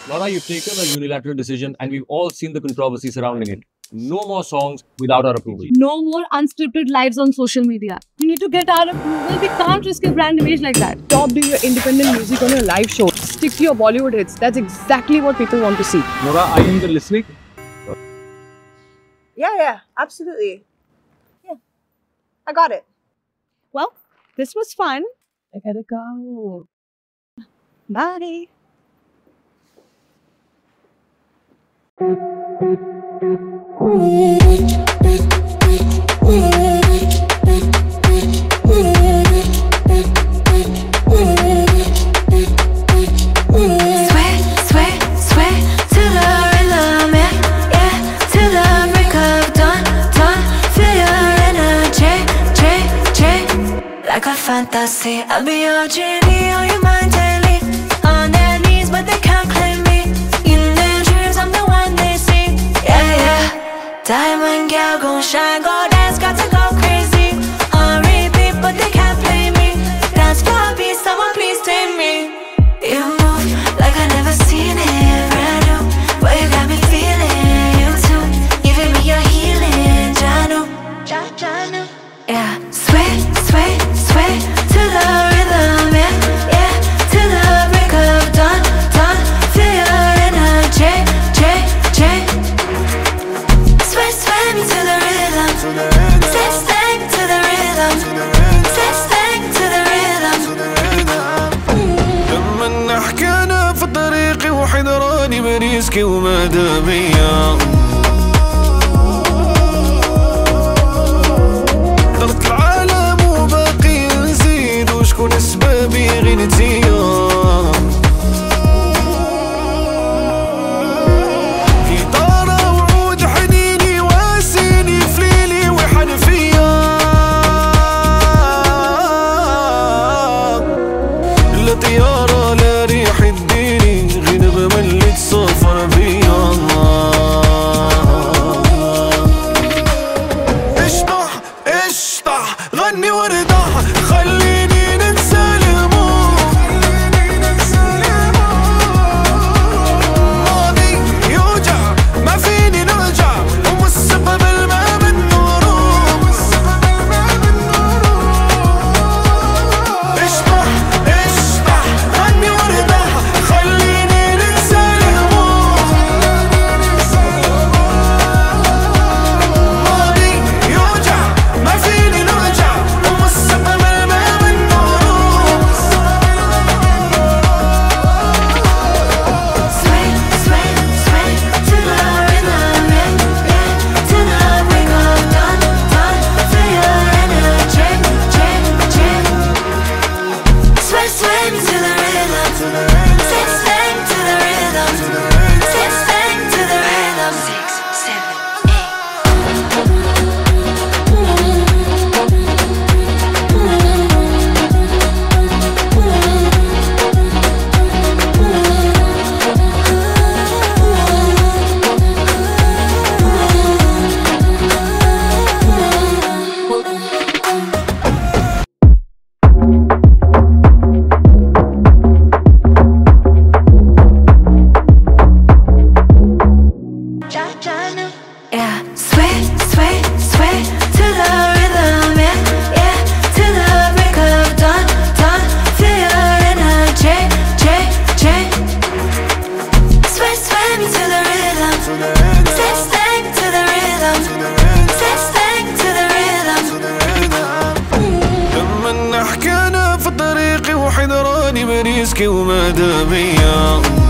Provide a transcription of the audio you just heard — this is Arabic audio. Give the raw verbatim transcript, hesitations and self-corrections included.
Laura, you've taken a unilateral decision and we've all seen the controversy surrounding it. No more songs without our approval. No more unscripted lives on social media. We need to get our approval. We can't risk your brand image like that. Stop doing your independent music on your live show. Stick to your Bollywood hits. That's exactly what people want to see. Laura, are you even listening? Yeah, yeah, absolutely. Yeah, I got it. Well, this was fun. I gotta go. Bye. Like a fantasy, I'll be your genie on your mind daily. On their knees, but they can't claim me. In their dreams, I'm the one they see. Yeah, yeah. Diamond girl, gon' shine, go dance, got to go crazy. On repeat, but they can't play me. Dance for me, someone please take me. You move like I never seen it, brand new. But you got me feeling you too. Giving me your healing, Janu, Janu. Yeah, sway, sway, sway to the rhythm, yeah, yeah, to the break of dawn, dawn. Feel your energy, J, J. Sway, sway me to the rhythm, stay, stay to the rhythm, stay, stay to the rhythm. لما حكينا في طريقي وحضراني بريسكي ومدامية ضغط العالم وباقي نزيد وشكون اسبابي غير نتيا في طارة وعود حنيني واسيني في ليلي وحنفيا لا طيارة لا ريح تديني غير بملي تسافر بيا اشطح اشطح غني وارضح خليني ننسى الهموم ماضي يوجع ما فيني نرجع ومستقبل ما بالنور اشطح اشطح غني وارضح خليني ننسى الهموم ماضي يوجع ما فيني نرجع ومستقبل ما بالنور Sway, sway, sway to the rhythm, yeah, yeah, to the break of dawn, dawn. Feel your energy, J, J. Sway, sway me to the rhythm, stay, stay to the rhythm, stay, stay to the rhythm. Six, seven, eight. Yeah, sway, sway, sway to the rhythm, yeah, yeah, to the break of dawn, dawn. Feel your energy, J, J. Sway, sway me to the rhythm, stay, stay to the rhythm, stay, stay to the rhythm. لما حكينا في طريقي وحضراني بريسكي ومدامية